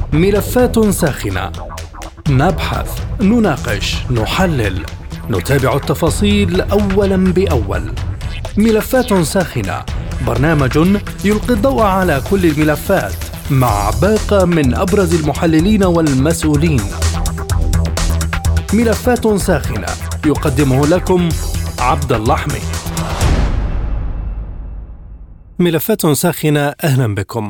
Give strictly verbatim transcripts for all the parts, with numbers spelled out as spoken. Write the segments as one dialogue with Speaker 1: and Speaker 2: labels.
Speaker 1: ملفات ساخنة، نبحث، نناقش، نحلل، نتابع التفاصيل أولا بأول. ملفات ساخنة، برنامج يلقي الضوء على كل الملفات مع باقة من أبرز المحللين والمسؤولين. ملفات ساخنة يقدمه لكم عبد الله حميد. ملفات ساخنة، أهلا بكم.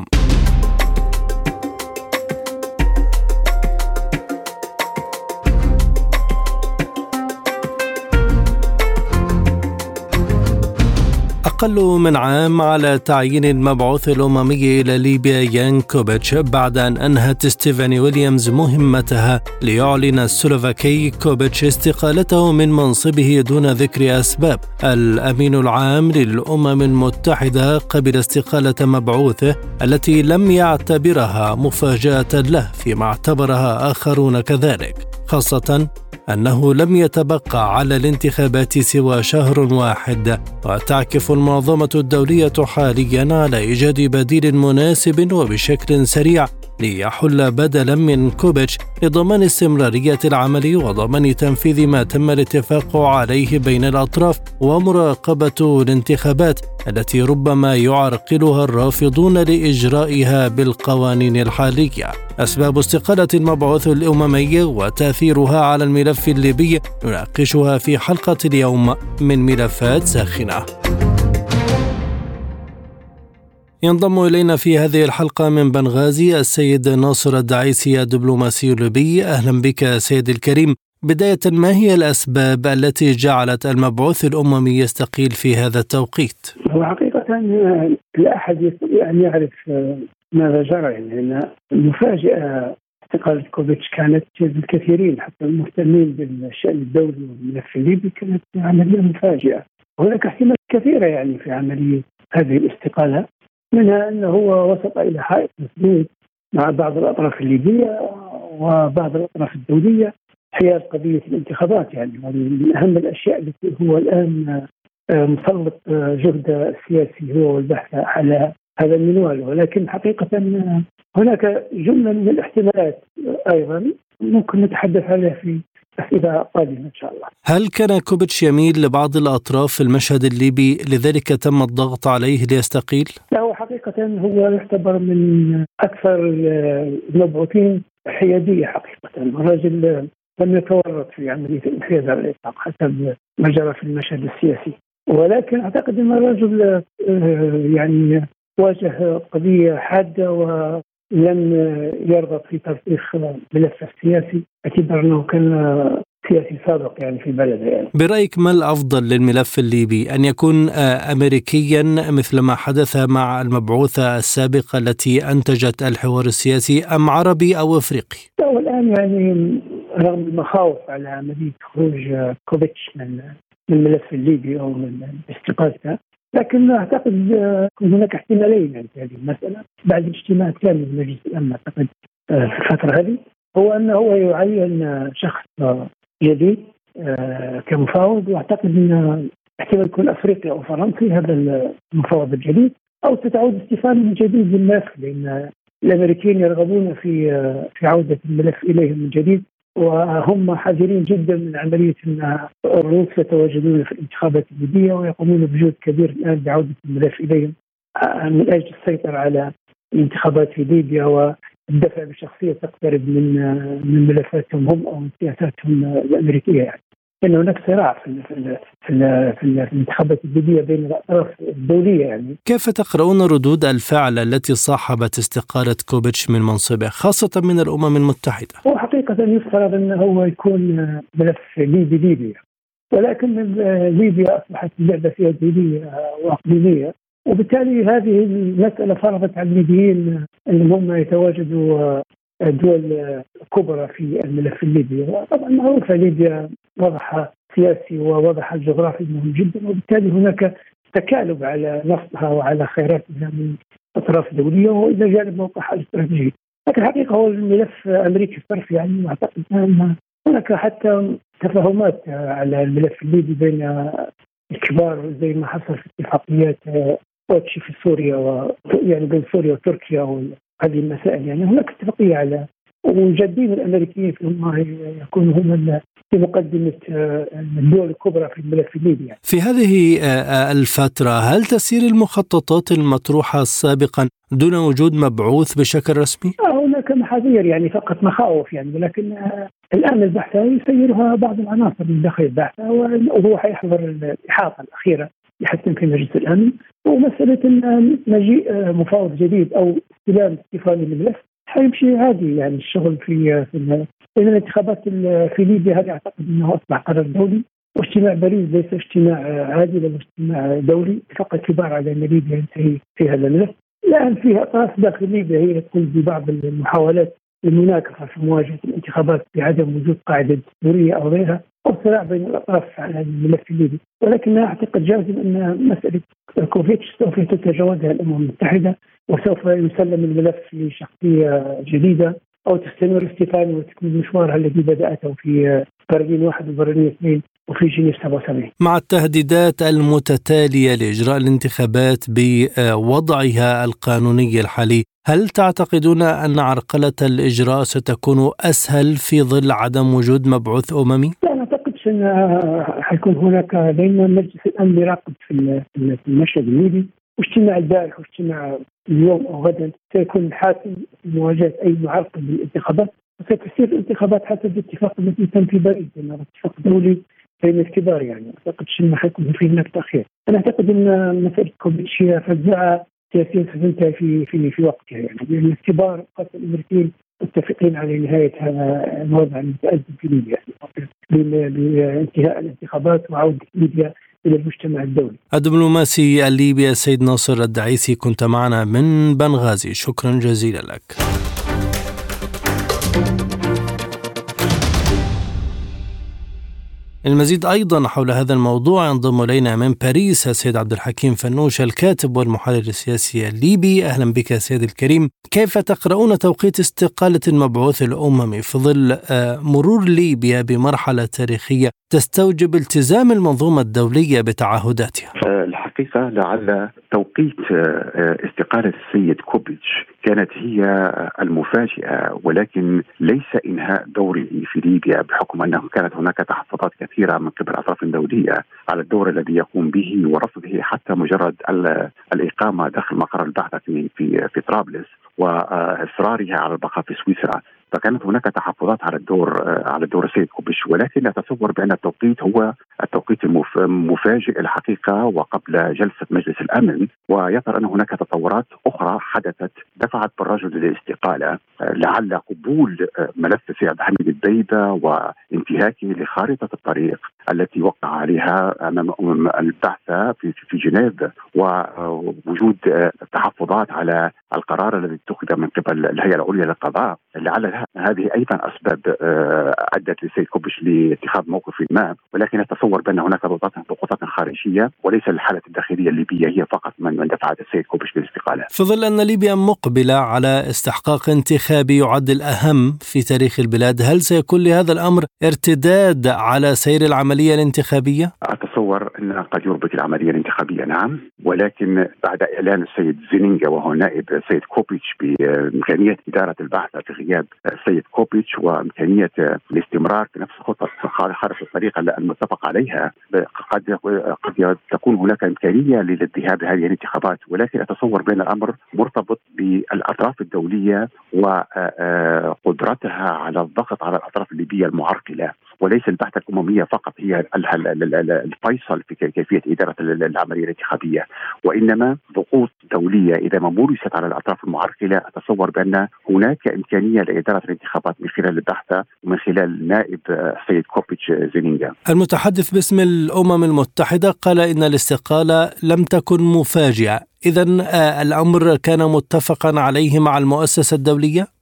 Speaker 1: أقل من عام على تعيين المبعوث الأممي إلى ليبيا يان كوبيتش بعد أن أنهت ستيفاني ويليامز مهمتها، ليعلن السلوفاكي كوبيتش استقالته من منصبه دون ذكر أسباب. الأمين العام للأمم المتحدة قبل استقالة مبعوثه التي لم يعتبرها مفاجأة له، فيما اعتبرها آخرون كذلك، خاصة أنه لم يتبقى على الانتخابات سوى شهر واحد، وتعكف المنظمة الدولية حاليا على إيجاد بديل مناسب وبشكل سريع ليحل بدلا من كوبيتش لضمان استمرارية العمل وضمان تنفيذ ما تم الاتفاق عليه بين الأطراف ومراقبة الانتخابات التي ربما يعرقلها الرافضون لإجرائها بالقوانين الحالية. أسباب استقالة المبعوث الأممي وتأثيرها على الملف الليبي نناقشها في حلقة اليوم من ملفات ساخنة. ينضم إلينا في هذه الحلقة من بنغازي السيد ناصر الدعيسي الدبلوماسي الليبي. أهلا بك سيد الكريم. بداية، ما هي الأسباب التي جعلت المبعوث الأممي يستقيل في هذا التوقيت؟
Speaker 2: هو حقيقة لا أحد يستطيع أن يعرف ماذا جرى، لأن المفاجأة استقالة كوبيتش كانت للكثيرين حتى المهتمين بالشأن الدولي والملف الليبي كانت عملية مفاجئة. هناك احتمالات كثيرة يعني في عملية هذه الاستقالة، منها أنه هو وسط إلى حائط مسدود مع بعض الأطراف الليبية وبعض الأطراف الدولية حيال قضية الانتخابات. يعني من أهم الأشياء التي هو الآن مسلط جهد السياسي هو والبحث على هذا المنوال، ولكن حقيقة هناك جملة من الاحتمالات أيضا ممكن نتحدث عليها في أسئلة قادمة إن شاء الله.
Speaker 1: هل كان كوبيتش يميل لبعض الأطراف في المشهد الليبي لذلك تم الضغط عليه ليستقيل؟
Speaker 2: لا، هو حقيقة هو يعتبر من أكثر المبعوثين حيادية. حقيقة الرجل لم يتورط في عملية الانحياز على الإطلاق حسب ما جرى في المشهد السياسي، ولكن أعتقد أن الرجل يعني واجه قضية حادة ولم يرغب في ترسيخ ملفه السياسي، اعتبر أنه كان سياسي سابق يعني في بلده. يعني
Speaker 1: برأيك ما الأفضل للملف الليبي، أن يكون أمريكيا مثل ما حدث مع المبعوثة السابقة التي أنتجت الحوار السياسي، أم عربي أو أفريقي؟
Speaker 2: والآن يعني رغم المخاوف على عملية خروج كوبيتش من الملف الليبي أو من استقالته، لكن أعتقد هناك احتمالين يعني في هذه المسألة بعد الاجتماع الثاني لمجلس الأمن. أعتقد في الفترة هذه هو أنه هو يعين شخص جديد كمفاوض، واعتقد أن احتمال يكون أفريقي أو فرنسي هذا المفاوض الجديد، أو ستعود استفادة من جديد للملف، لأن الأمريكيين يرغبون في في عودة الملف إليهم من جديد، وهم حذرين جدا من عملية أن الروس يتواجدون في الانتخابات الليبية ويقومون بجهد كبير الآن بعودة الملف إليهم من أجل السيطرة على الانتخابات في ليبيا والدفع بشخصية تقترب من من ملفاتهم هم أو من سياساتهم الأمريكية. يعني إن هناك صراع في في في, في الانتخابات الليبية بين الأطراف الدولية. يعني
Speaker 1: كيف تقرؤون ردود الفعل التي صاحبت استقالة كوبيتش من منصبه خاصة من الأمم المتحدة؟
Speaker 2: هو حقيقة يفترض أنه هو يكون ملف ليبي ليبي، ولكن ليبيا أصبحت لعبة سياسية وإقليمية، وبالتالي هذه المسألة فرضت على الليبيين أن هم يتواجدوا دول كبرى في الملف الليبي. طبعا معروفة ليبيا وضعها سياسي ووضعها الجغرافي مهم جدا، وبالتالي هناك تكالب على نفطها وعلى خيراتها من أطراف دولية وإلى جانب موقعها الاستراتيجي. لكن الحقيقة هو الملف أمريكي صرف، يعني أعتقد أن هناك حتى تفاهمات على الملف الليبي بين الكبار زي ما حصل في اتفاقيات أوتشي في سوريا و يعني بين سوريا وتركيا هذه المسائل. يعني هناك اتفاقية على وجادين الأمريكيين في هم يكونوا هم في مقدمة الدول الكبرى في الملف الليبي. يعني.
Speaker 1: في هذه الفترة هل تسير المخططات المطروحة سابقا دون وجود مبعوث بشكل رسمي؟
Speaker 2: هناك محاذير يعني فقط مخاوف يعني، ولكن الآن البحثة يسيرها بعض العناصر من داخل البحثة، وهو حيحضر الإحاطة الأخيرة يحتم في مجلس الأمن. ومسألة مجيء مفاوض جديد أو استلام استيفاني للملف حيمشي عادي. يعني الشغل في في لأن الانتخابات في ليبيا هذه أعتقد أنه أصبح قرار دولي، واجتماع باريس ليس اجتماع عادي بل اجتماع دولي. فقط كبار على أن ليبيا ينتهي في هذا الملف. الآن فيها أطراف داخل ليبيا هي تقوم ببعض المحاولات المناكفة في مواجهة الانتخابات بعدم وجود قاعدة دستورية أو غيرها، أو صراع بين الأطراف على الملف الليبي. ولكن أعتقد جازم أن مسألة كوفيتش سوف تتجاوزها الأمم المتحدة، وسوف يسلم الملف لشخصية جديدة أو تستمر استيفاني وتكمل مشوارها الذي بدأته في برلين واحد وبرلين اثنين وفي جنيف سبعة وسبعين.
Speaker 1: مع التهديدات المتتالية لإجراء الانتخابات بوضعها القانوني الحالي، هل تعتقدون أن عرقلة الإجراء ستكون أسهل في ظل عدم وجود مبعوث أممي؟
Speaker 2: لا أعتقد أن حيكون هناك، لأن مجلس الأمن يراقب في المشهد الليبي، واجتماع البارح واجتماع اليوم أو غدا سيكون حاسم في مواجهة أي معرقل للانتخابات، وستسير الانتخابات حسب الاتفاق الذي تم في باريس، لأنه اتفاق دولي بين الكبار. يعني أعتقد أنه حيكون في هناك تأخير. أنا أعتقد أن مسألة كوفيتش هي فزاعة سياسية ستنتهي في في في وقتها، يعني لأن الكبار خاصة الأمريكيين متفقين على نهاية هذا الوضع المتأزم في ليبيا بانتهاء الانتخابات وعودة ليبيا إلى المجتمع الدولي.
Speaker 1: الدبلوماسي الليبي السيد ناصر الدعيسي، كنت معنا من بنغازي، شكرا جزيلا لك. المزيد أيضا حول هذا الموضوع ينضم إلينا من باريس السيد عبد الحكيم فنوش الكاتب والمحلل السياسي الليبي. أهلا بك سيد الكريم. كيف تقرؤون توقيت استقالة المبعوث الأممي في ظل مرور ليبيا بمرحلة تاريخية تستوجب التزام المنظومة الدولية بتعهداتها؟
Speaker 3: الحقيقة لعل توقيت استقالة السيد كوفيتش كانت هي المفاجئة، ولكن ليس إنهاء دوره في ليبيا، بحكم أنه كانت هناك تحفظات كثيرة من قبل أطراف دولية على الدور الذي يقوم به ورفضه حتى مجرد الإقامة داخل مقر البعثة في في طرابلس وإصرارها على البقاء في سويسرا. فكانت هناك تحفظات على الدور على دور السيد كوفيتش، ولكن أتصور بأن التوقيت هو التوقيت المفاجئ الحقيقة وقبل جلسة مجلس الأمن، ويظهر أن هناك تطورات أخرى حدثت دفعت بالرجل للاستقالة. لعل قبول ملف السيد عبد الحميد الدبيبة وانتهاكه لخارطة الطريق التي وقع عليها أمام البعثة في في جنيف، ووجود تحفظات على القرار الذي اتخذ من قبل الهيئة العليا للقضاء، لعل هذه أيضا أسباب أدت للسيد كوفيتش لاتخاذ موقف ما. ولكن أتصور بأن هناك ضغوطات خارجية وليس الحالة الداخلية الليبية هي فقط من دفعت السيد كوفيتش للاستقالة.
Speaker 1: في ظل أن ليبيا مقبلة على استحقاق انتخابي يعد الأهم في تاريخ البلاد، هل سيكون لهذا الأمر ارتداد على سير العملية الانتخابية؟
Speaker 3: أتصور أن قد يربك العملية الانتخابية نعم، ولكن بعد إعلان السيد زينينغا وهو نائب السيد كوفيتش بإمكانية إدارة البعثة في غياب السيد كوفيتش وإمكانية الاستمرار في نفس خطة خارطة الطريق المتفق عليها، قد قد تكون هناك إمكانية للذهاب لهذه الانتخابات. ولكن أتصور بأن الأمر مرتبط بالأطراف الدولية وقدرتها على الضغط على الأطراف الليبية المعرقلة، وليس البعثة الأممية فقط هي الفيصل في كيفية إدارة العملية الانتخابية، وإنما ضغوط دولية إذا ما مورست على الأطراف المعرقلة. أتصور بأن هناك إمكانية لإدارة الانتخابات من خلال البعثة ومن خلال نائب السيد كوفيتش زينينغا.
Speaker 1: المتحدث باسم الأمم المتحدة قال إن الاستقالة لم تكن مفاجئة، إذن الأمر كان متفقا عليه مع المؤسسة الدولية؟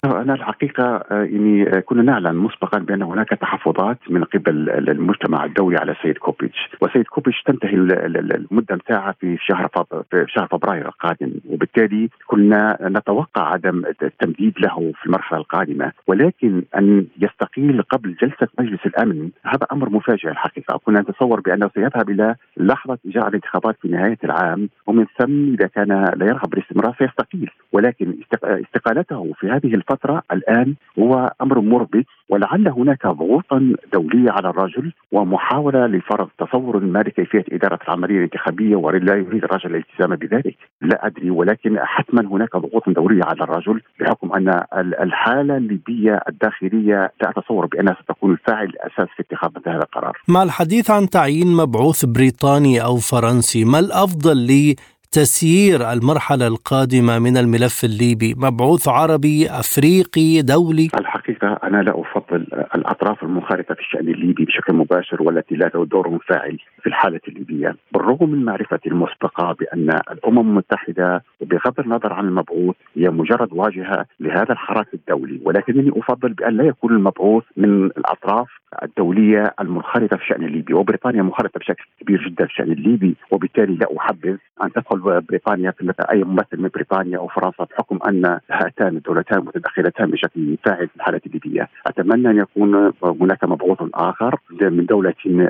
Speaker 3: أنا الحقيقة إني كنا نعلم مسبقا بأن هناك تحفظات من قبل المجتمع الدولي على السيد كوبيتش، والسيد كوبيتش تنتهي المدة متاعها في شهر في شهر فبراير القادم، وبالتالي كنا نتوقع عدم التمديد له في المرحلة القادمة، ولكن أن يستقيل قبل جلسة مجلس الأمن هذا أمر مفاجئ الحقيقة. كنا نتصور بأنه سيذهب إلى لحظة إجراء الانتخابات في نهاية العام، ومن ثم إذا كان لا يرغب بالاستمرار سيستقيل، ولكن استقالته في هذه الفترة الآن هو أمر مربك، ولعل هناك ضغوطا دولية على الرجل ومحاولة لفرض تصور ما لكيفية إدارة العملية الانتخابية، ولا يريد الرجل الالتزام بذلك، لا أدري، ولكن حتما هناك ضغوط دولية على الرجل بحكم أن الحالة الليبية الداخلية لا أتصور بأنها ستكون الفاعل الأساس في اتخاذ هذا القرار.
Speaker 1: مع الحديث عن تعيين مبعوث بريطاني أو فرنسي، ما الأفضل لي تسيير المرحلة القادمة من الملف الليبي؟ مبعوث عربي، أفريقي، دولي؟
Speaker 3: الحقيقة أنا لا أفضل الأطراف المنخرطة في الشأن الليبي بشكل مباشر والتي لا له دور فاعل في الحالة الليبية، بالرغم من معرفتي المسبقة بأن الأمم المتحدة بغض النظر عن المبعوث هي مجرد واجهة لهذا الحراك الدولي، ولكنني أفضل بأن لا يكون المبعوث من الأطراف الدولية المنخرطة في الشأن الليبي، وبريطانيا منخرطة بشكل كبير جدا في الشأن الليبي، وبالتالي لا أحبذ أن تدخل بريطانيا في أي ممثل من بريطانيا أو فرنسا بحكم أن هاتان الدولتان متدخلتان بشكل فاعل في الحالة الليبية. أتمنى أن يكون هناك مبعوث آخر من دولة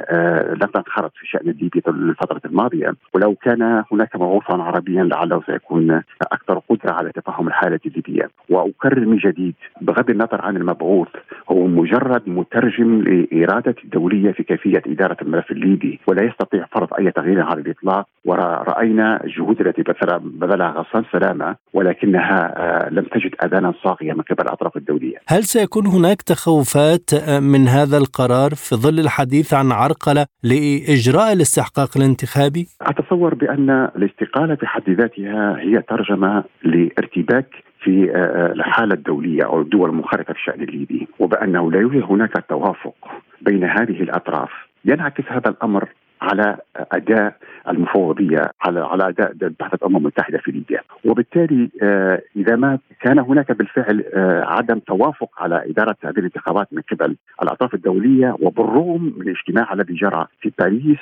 Speaker 3: لم تنخرط في الشأن الليبي الفترة الماضية، ولو كان هناك مبعوثا عربيا لعله سيكون أكثر قدرة على تفهم الحالة الليبية. وأكرر من جديد بغض النظر عن المبعوث هو مجرد مترجم لإرادة الدولية في كيفية إدارة الملف الليبي، ولا يستطيع فرض أي تغيير على الإطلاق. ورأينا الجهود التي بذلها غسان سلامة ولكنها لم تجد أذانا صاغية من قبل الأطراف الدولية.
Speaker 1: هل سيكون هناك تخوفات من هذا القرار في ظل الحديث عن عرقلة لإجراء الاستحقاق الانتخابي؟
Speaker 3: أتصور بأن الاستقالة في حد ذاتها هي ترجمة لارتباك في الحالة الدولية أو الدول المنخرطة في الشأن الليبي، وبأنه لا يوجد هناك توافق بين هذه الأطراف. ينعكس هذا الأمر على أداء المفوضية، على على أداء بعثة الأمم المتحدة في ليبيا، وبالتالي إذا ما كان هناك بالفعل عدم توافق على إدارة هذه الانتخابات من قبل الأطراف الدولية، وبالرغم من الاجتماع الذي جرى في باريس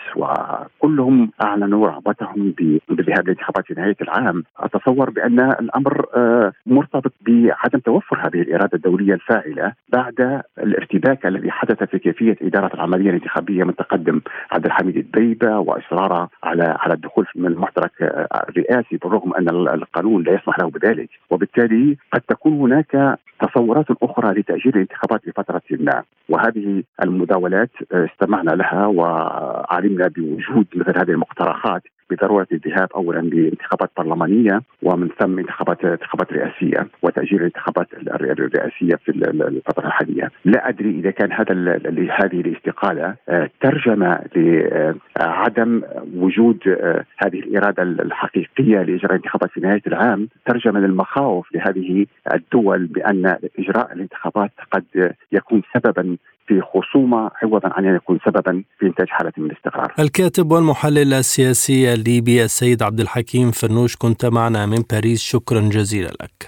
Speaker 3: وكلهم أعلنوا رغبتهم بذهاب الانتخابات في نهاية العام، أتصور بأن الأمر مرتبط بعدم توفر هذه الإرادة الدولية الفاعلة بعد الارتباك الذي حدث في كيفية إدارة العملية الانتخابية من تقدم عبد الحميد الدبيبة وإصراره على على الدخول من المحترك الرئاسي بالرغم أن القانون لا يسمح له بذلك. وبالتالي قد تكون هناك تصورات أخرى لتأجيل الانتخابات لفترة ما، وهذه المداولات استمعنا لها وعلمنا بوجود مثل هذه المقترحات بضرورة الذهاب أولا لانتخابات برلمانية ومن ثم انتخابات انتخابات رئاسية وتأجيل الانتخابات الرئاسية في الفترة الحالية. لا أدري إذا كان هذا هذه الاستقالة ترجمة لعدم وجود هذه الإرادة الحقيقية لإجراء الانتخابات في نهاية العام، ترجمة للمخاوف لهذه الدول بأن إجراء الانتخابات قد يكون سببا في خصومة عوضا عن أن يكون سببا في إنتاج حالة من الاستقرار.
Speaker 1: الكاتب والمحلل السياسي الليبي السيد عبد الحكيم فنوش، كنت معنا من باريس، شكرا جزيلا لك.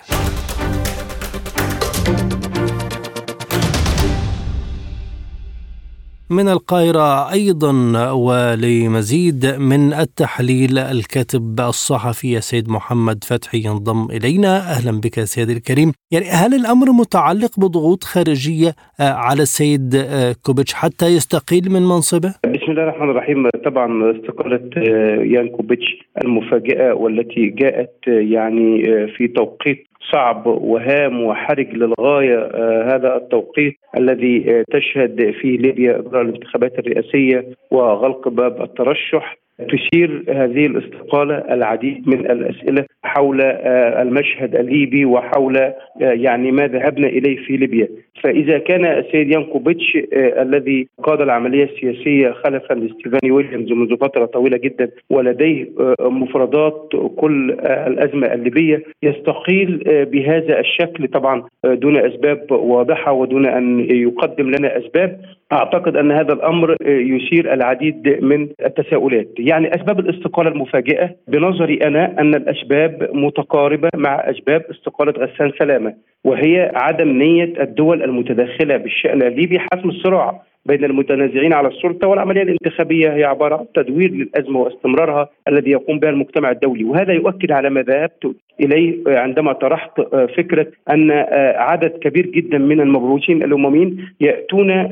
Speaker 1: من القاهرة أيضا ولمزيد من التحليل الكاتب الصحفي السيد محمد فتحي ينضم إلينا. أهلا بك سيدي الكريم. يعني هل الأمر متعلق بضغوط خارجية على السيد كوبيتش حتى يستقيل من منصبه؟
Speaker 4: بسم الله الرحمن الرحيم. طبعا استقالة يان كوبيتش المفاجئة والتي جاءت يعني في توقيت صعب وهام وحرج للغاية، آه هذا التوقيت الذي آه تشهد فيه ليبيا إجراء الانتخابات الرئاسية وغلق باب الترشح، تثير هذه الاستقالة العديد من الأسئلة حول آه المشهد الليبي وحول آه يعني ما ذهبنا إليه في ليبيا. فإذا كان السيد يان كوبيتش آه الذي قاد العملية السياسية خلفا لستيفاني ويليامز منذ فترة طويلة جدا ولديه آه مفردات كل آه الأزمة الليبية، يستقيل آه بهذا الشكل طبعا دون أسباب واضحة ودون أن يقدم لنا أسباب. أعتقد أن هذا الأمر يثير العديد من التساؤلات. يعني أسباب الاستقالة المفاجئة بنظري أنا أن الأسباب متقاربة مع أسباب استقالة غسان سلامة، وهي عدم نية الدول المتداخلة بالشأن الليبي حسم الصراع بين المتنازعين على السلطة، والعملية الانتخابية هي عبارة عن تدوير للأزمة واستمرارها الذي يقوم بها المجتمع الدولي. وهذا يؤكد على ما ذهبت إليه عندما طرحت فكرة أن عدد كبير جدا من المبعوثين الأمميين يأتون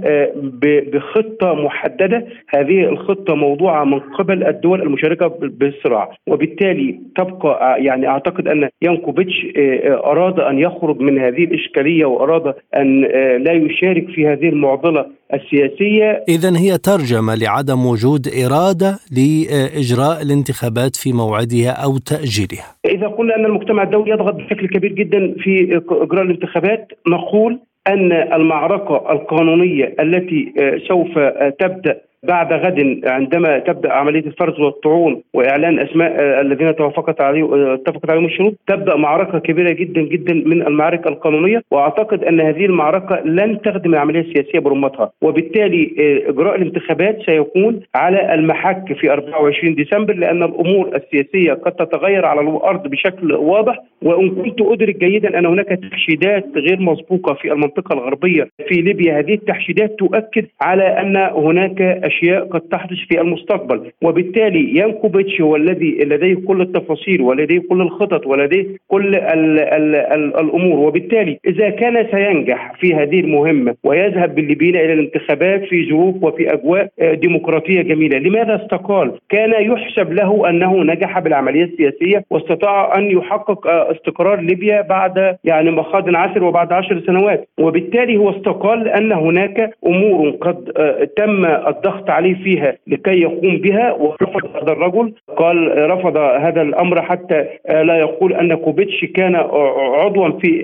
Speaker 4: بخطة محددة، هذه الخطة موضوعة من قبل الدول المشاركة بالصراع، وبالتالي تبقى يعني أعتقد أن يانكوفيتش أراد أن يخرج من هذه الإشكالية وأراد أن لا يشارك في هذه المعضلة السياسية.
Speaker 1: إذن هي ترجمة لعدم وجود إرادة لإجراء الانتخابات في موعدها أو تأجيلها.
Speaker 4: إذا قلنا أن المجتمع الدولي يضغط بشكل كبير جدا في إجراء الانتخابات، نقول أن المعركة القانونية التي سوف تبدأ بعد غد عندما تبدأ عملية الفرز والطعون وإعلان أسماء الذين توافقت عليه اتفقت عليهم الشروط، تبدأ معركة كبيرة جدا جدا من المعارك القانونية، وأعتقد أن هذه المعركة لن تخدم العملية السياسية برمتها، وبالتالي إجراء الانتخابات سيكون على المحك في أربعة وعشرين ديسمبر، لأن الأمور السياسية قد تتغير على الأرض بشكل واضح. وإن كنت أدرك جيدا أن هناك تحشيدات غير مسبوقة في المنطقة الغربية في ليبيا، هذه التحشيدات تؤكد على أن هناك أشياء قد تحدث في المستقبل، وبالتالي يانكوفيتش هو الذي لديه كل التفاصيل ولديه كل الخطط ولديه كل ال ال ال الأمور، وبالتالي إذا كان سينجح في هذه المهمة ويذهب بالليبيين إلى الانتخابات في ظروف وفي أجواء ديمقراطية جميلة، لماذا استقال؟ كان يحسب له أنه نجح بالعملية السياسية واستطاع أن يحقق استقرار ليبيا بعد يعني مخاض عسر وبعد عشر سنوات، وبالتالي هو استقال لأن هناك أمور قد تم الضغط عليه فيها لكي يقوم بها، ورفض هذا الرجل. قال رفض هذا الأمر حتى لا يقول أن كوبيتش كان عضوا في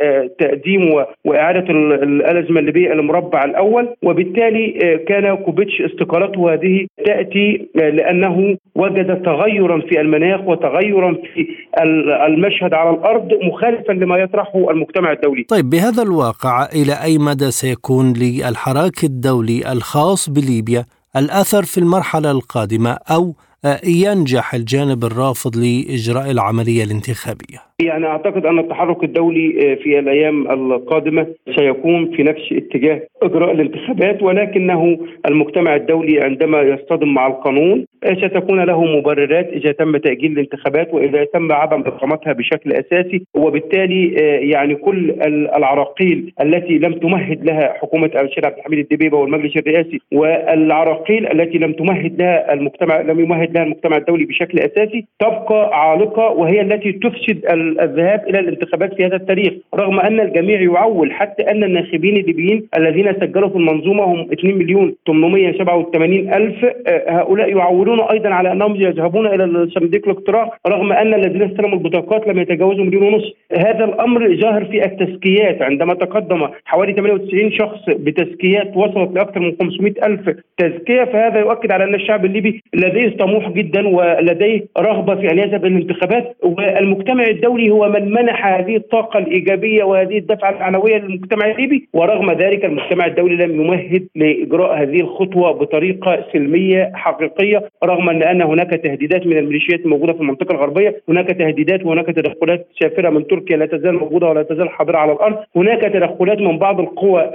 Speaker 4: تقديم وإعادة الأزمة الليبية المربع الأول، وبالتالي كان كوبيتش استقالته هذه تأتي لأنه وجد تغيرا في المناخ وتغيرا في المشهد على الأرض مخالفا لما يطرحه المجتمع الدولي.
Speaker 1: طيب، بهذا الواقع إلى أي مدى سيكون للحراك الدولي الخاص بليبيا الأثر في المرحلة القادمة، أو ينجح الجانب الرافض لإجراء العملية الانتخابية؟
Speaker 4: يعني أعتقد أن التحرك الدولي في الأيام القادمة سيكون في نفس اتجاه إجراء الانتخابات، ولكنه المجتمع الدولي عندما يصطدم مع القانون ستكون له مبررات إذا تم تأجيل الانتخابات وإذا تم عدم إقامتها بشكل أساسي، وبالتالي يعني كل العراقيل التي لم تمهد لها حكومة الشيخ عبد الحميد الدبيبة والمجلس الرئاسي، والعراقيل التي لم تمهد لها المجتمع لم يمهد لها المجتمع الدولي بشكل أساسي تبقى عالقة، وهي التي تفسد الذهاب إلى الانتخابات في هذا التاريخ، رغم أن الجميع يعول، حتى أن الناخبين الليبيين الذين سجلوا في المنظومة هم اثنين مليون وثمانمائة وسبعة وثمانين ألف، هؤلاء يعولون أيضا على أنهم يذهبون إلى صناديق الاقتراع، رغم أن الذين استلموا البطاقات لم يتجاوزوا مليون ونص. هذا الأمر ظاهر في التزكيات، عندما تقدم حوالي ثمانية وتسعين شخص بتزكيات وصلت لأكثر من خمسمائة ألف تزكية، فهذا يؤكد على أن الشعب الليبي لديه طموح جدا ولديه رغبة في أن يذهب إلى الانتخابات، والمجتمع الدولي هو من منح هذه الطاقة الإيجابية وهذه الدفعة المعنوية للمجتمع الليبي، ورغم ذلك المجتمع الدولي لم يمهد لإجراء هذه الخطوة بطريقة سلمية حقيقية، رغم أن أن هناك تهديدات من الميليشيات الموجودة في المنطقة الغربية، هناك تهديدات وهناك تدخلات سافرة من تركيا لا تزال موجودة ولا تزال حاضرة على الأرض، هناك تدخلات من بعض القوى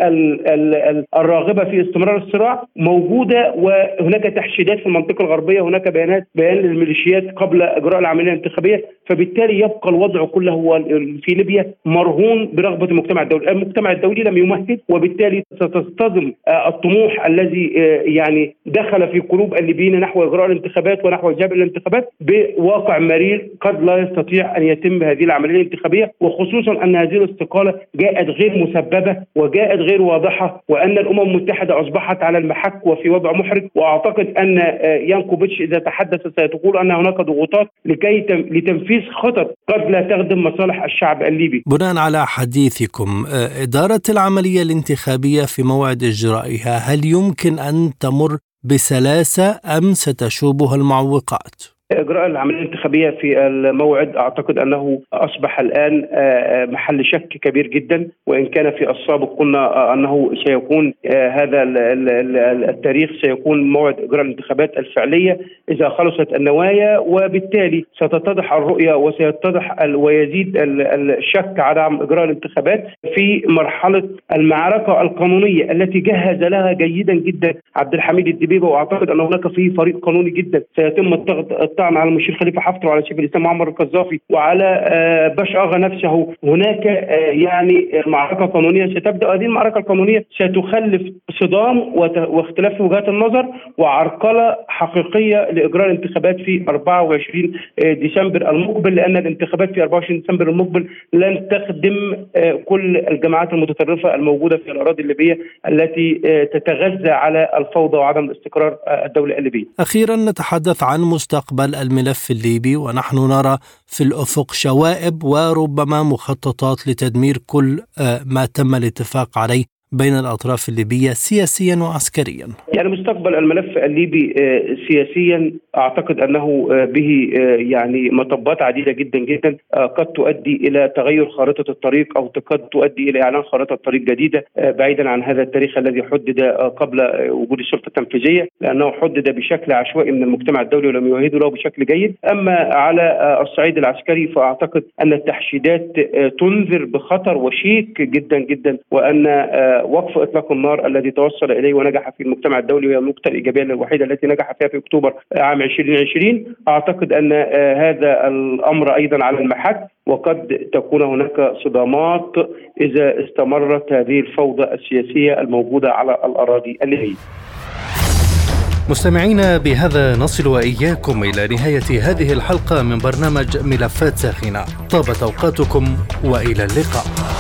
Speaker 4: الراغبة في استمرار الصراع موجودة، وهناك تحشيدات في المنطقة الغربية، هناك بيانات بيان للميليشيات قبل إجراء العملية الانتخابية، فبالتالي يبقى الوضع كله هو في ليبيا مرهون برغبة المجتمع الدولي. المجتمع الدولي لم يمهد، وبالتالي ستصطدم الطموح الذي يعني دخل في قلوب الليبيين نحو إجراء الانتخابات ونحو الذهاب إلى الانتخابات بواقع مرير قد لا يستطيع أن يتم هذه العملية الانتخابية، وخصوصا أن هذه الاستقالة جاءت غير مسببة وجاءت غير واضحة، وأن الأمم المتحدة أصبحت على المحك وفي وضع محرج. وأعتقد أن يانكوفيتش إذا تحدث سيقول أن هناك ضغوطات لكي لتنفيذ خطط قد لا تخدم مصالح الشعب الليبي.
Speaker 1: بناء على حديثكم، إدارة العملية الانتخابية في موعد إجرائها هل يمكن أن تمر بسلاسة أم ستشوبها المعوقات؟
Speaker 4: إجراء العملية الانتخابية في الموعد أعتقد أنه أصبح الآن محل شك كبير جدا، وإن كان في السابق قلنا أنه سيكون هذا التاريخ سيكون موعد إجراء الانتخابات الفعلية إذا خلصت النوايا، وبالتالي ستتضح الرؤية وسيتضح ويزيد الشك عدم إجراء الانتخابات في مرحلة المعركة القانونية التي جهز لها جيدا جدا عبد الحميد الدبيبة. وأعتقد أن هناك في فريق قانوني جدا سيتم الطعن على المشير خليفة حفتر وعلى شيخ الإسلام معمر القذافي وعلى باش أغا نفسه. هناك يعني معركة قانونية ستبدأ. هذه المعركة القانونية ستخلف صدام واختلاف في وجهات النظر وعرقلة حقيقية لإجراء الانتخابات في أربعة وعشرين ديسمبر المقبل، لأن الانتخابات في أربعة وعشرين ديسمبر المقبل لن تخدم كل الجماعات المتطرفة الموجودة في الأراضي الليبية التي تتغذى على الفوضى وعدم الاستقرار الدولة الليبية.
Speaker 1: أخيرا نتحدث عن مستقبل الملف الليبي، ونحن نرى في الأفق شوائب وربما مخططات لتدمير كل ما تم الاتفاق عليه بين الأطراف الليبية سياسيا وعسكريا.
Speaker 4: يعني مستقبل الملف الليبي سياسيا أعتقد أنه به يعني مطبات عديدة جدا جدا قد تؤدي إلى تغير خارطة الطريق، أو قد تؤدي إلى إعلان خارطة طريق جديدة بعيدا عن هذا التاريخ الذي حدد قبل وجود السلطة التنفيذية، لأنه حدد بشكل عشوائي من المجتمع الدولي ولم يمهدوا له بشكل جيد. أما على الصعيد العسكري فأعتقد أن التحشيدات تنذر بخطر وشيك جدا جدا، وأن وقف إطلاق النار الذي توصل إليه ونجح في المجتمع الدولي، وهي النقطة الإيجابية الوحيدة التي نجح فيها في أكتوبر عام عشرين عشرين، أعتقد أن هذا الأمر أيضا على المحك، وقد تكون هناك صدامات إذا استمرت هذه الفوضى السياسية الموجودة على الأراضي الليبية.
Speaker 1: مستمعينا، بهذا نصل وإياكم إلى نهاية هذه الحلقة من برنامج ملفات ساخنة. طابت أوقاتكم وإلى اللقاء.